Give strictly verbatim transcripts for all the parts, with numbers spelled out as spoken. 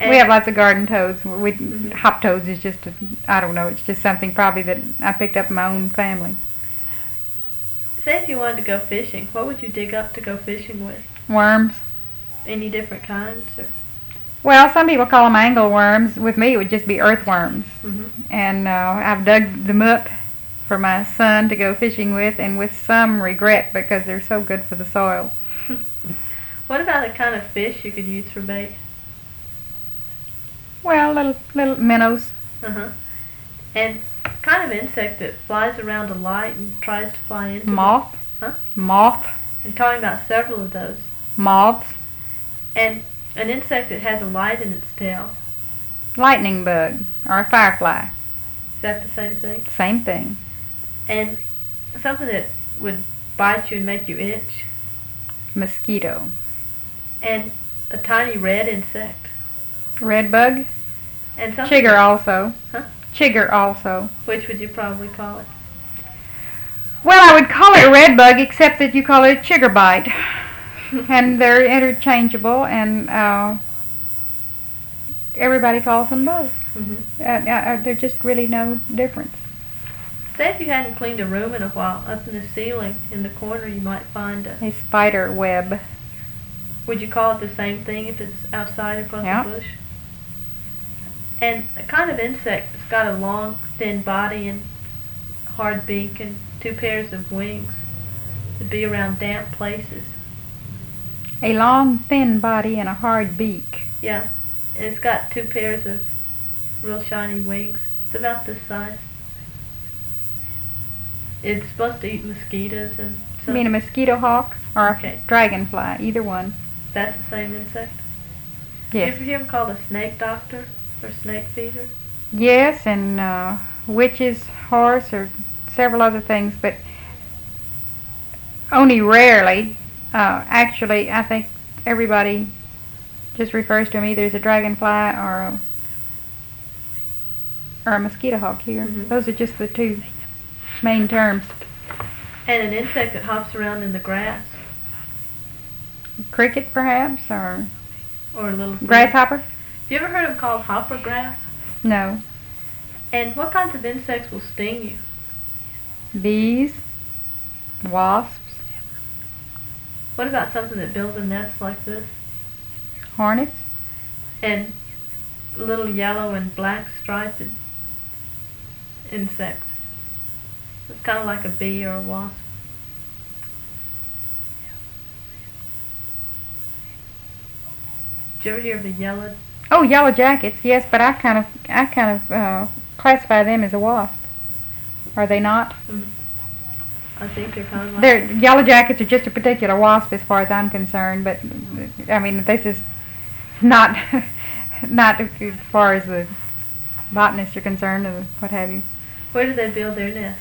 We have lots of garden toads. We, Mhm. hop toads is just, a, I don't know, it's just something probably that I picked up in my own family. Say if you wanted to go fishing, what would you dig up to go fishing with? Worms. Any different kinds? Or? Well, some people call them angleworms. With me, it would just be earthworms. Mhm. And uh, I've dug them up for my son to go fishing with, and with some regret because they're so good for the soil. What about a kind of fish you could use for bait? Well, little little minnows. Uh huh. And kind of insect that flies around a light and tries to fly into Moth. The, huh? Moth. I'm talking about several of those. Moths. And an insect that has a light in its tail. Lightning bug or a firefly. Is that the same thing? Same thing. And something that would bite you and make you itch. Mosquito. And a tiny red insect. Red bug. And something Chigger also. Huh? Chigger also. Which would you probably call it? Well, I would call it a red bug, except that you call it a chigger bite. And they're interchangeable, and uh, everybody calls them both. Mm-hmm. Uh, uh, there's just really no difference. Say if you hadn't cleaned a room in a while, up in the ceiling, in the corner, you might find a... A spider web. Would you call it the same thing if it's outside across Yeah. the bush? And a kind of insect that's got a long, thin body and hard beak and two pairs of wings to be around damp places. A long, thin body and a hard beak. Yeah, and it's got two pairs of real shiny wings. It's about this size. It's supposed to eat mosquitoes and You some... mean a mosquito hawk or a Okay. dragonfly? Either one. That's the same insect? Yes. You ever hear them called a snake doctor or snake feeder? Yes, and uh, witch's horse or several other things, but only rarely. Uh, actually, I think everybody just refers to them either as a dragonfly or a, or a mosquito hawk here. Mhm. Those are just the two main terms. And an insect that hops around in the grass. Cricket, perhaps, or Or a little... grasshopper? Have you ever heard them called hopper grass? No. And what kinds of insects will sting you? Bees, wasps, What about something that builds a nest like this? hornets, And little yellow and black striped insects. It's kind of like a bee or a wasp. Did you ever hear of the yellow? Oh, yellow jackets, yes, but I kind of, I kind of uh, classify them as a wasp. Are they not? Mm, I think they're kind of like... They're, yellow jackets are just a particular wasp as far as I'm concerned, but I mean this is not, not as far as the botanists are concerned or what have you. Where do they build their nest?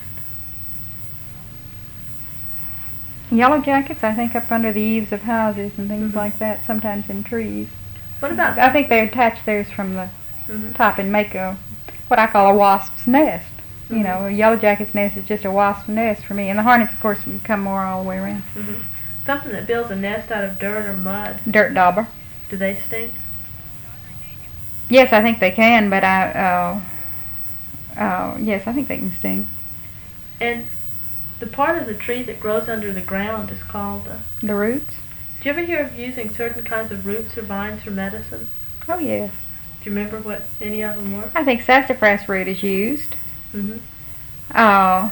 Yellow jackets, I think, up under the eaves of houses and things Mhm. like that, sometimes in trees. What about... I think they attach theirs from the Mhm. top and make a what I call a wasp's nest. You Mhm. know, a yellow jacket's nest is just a wasp's nest for me, and the hornets, of course, come more all the way around. Mhm. Something that builds a nest out of dirt or mud. Dirt dauber. Do they sting? Yes, I think they can, but I, uh, uh, yes, I think they can sting. And the part of the tree that grows under the ground is called... Uh, The roots? do you ever hear of using certain kinds of roots or vines for medicine? Oh, yes. Do you remember what any of them were? I think sassafras root is used. Mm-hmm. Uh,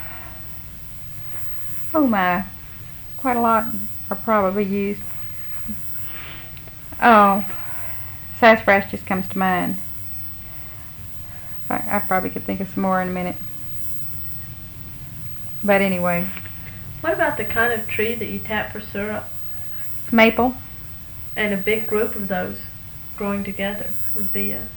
oh my, quite a lot are probably used. Oh, sassafras just comes to mind. I, I probably could think of some more in a minute. But anyway, What about the kind of tree that you tap for syrup? maple. And a big group of those growing together would be a